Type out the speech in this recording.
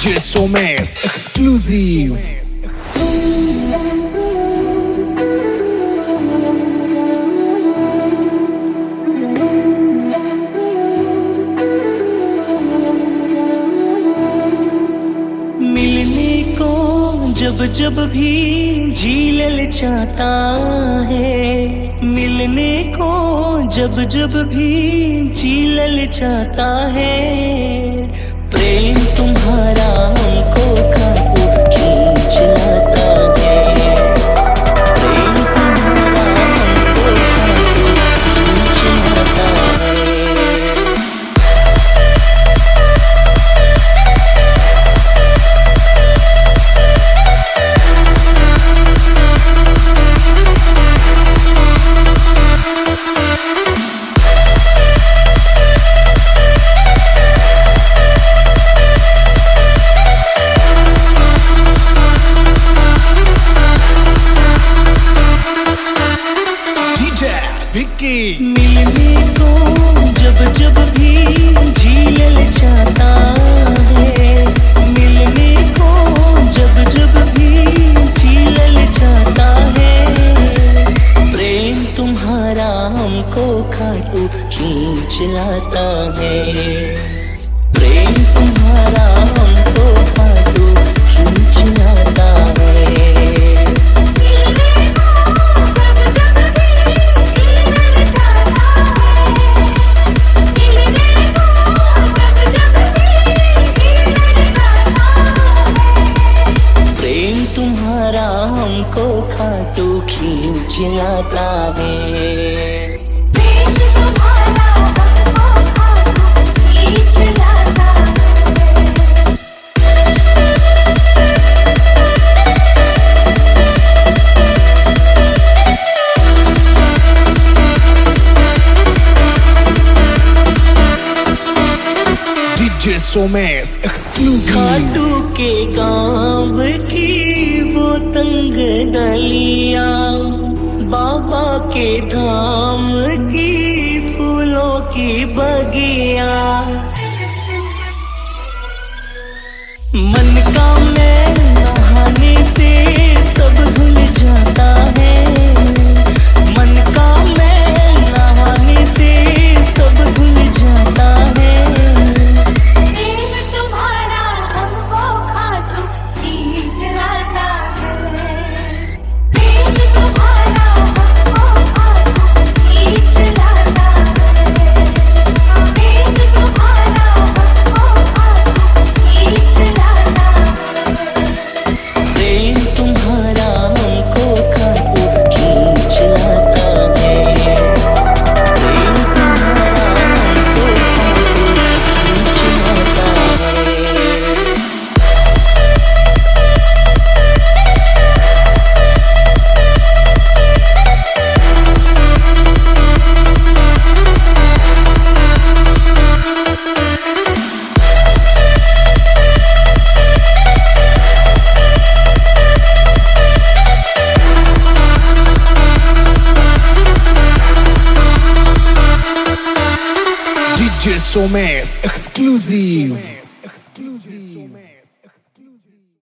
DJ Somes exclusive. मिलने को जब जब भी जी ललचाता है, मिलने को जब जब भी जी ललचाता है। प्रेम तुम्हारा हमको खाटू खींच लाता है, प्रेम तुम्हारा हमको खाटू खींच लाता है। मिलने को जब जब भी जी ललचाता है, मिलने को जब जब भी जी ललचाता है। प्रेम तुम्हारा हमको खाटू खींच लाता है, प्रेम तुम्हारा हमको खाटू खींच लाता है। हमको खाटू खींच लाता है। DJ Somes exclusive. खाटू के गाँव की वो तंग गलियां, बाबा के धाम की फूलों की बगिया। मन का मैल नहाने से सब धुल जाता है, मन का मैल नहाने से सब धुल जाता है। DJ Somes exclusive.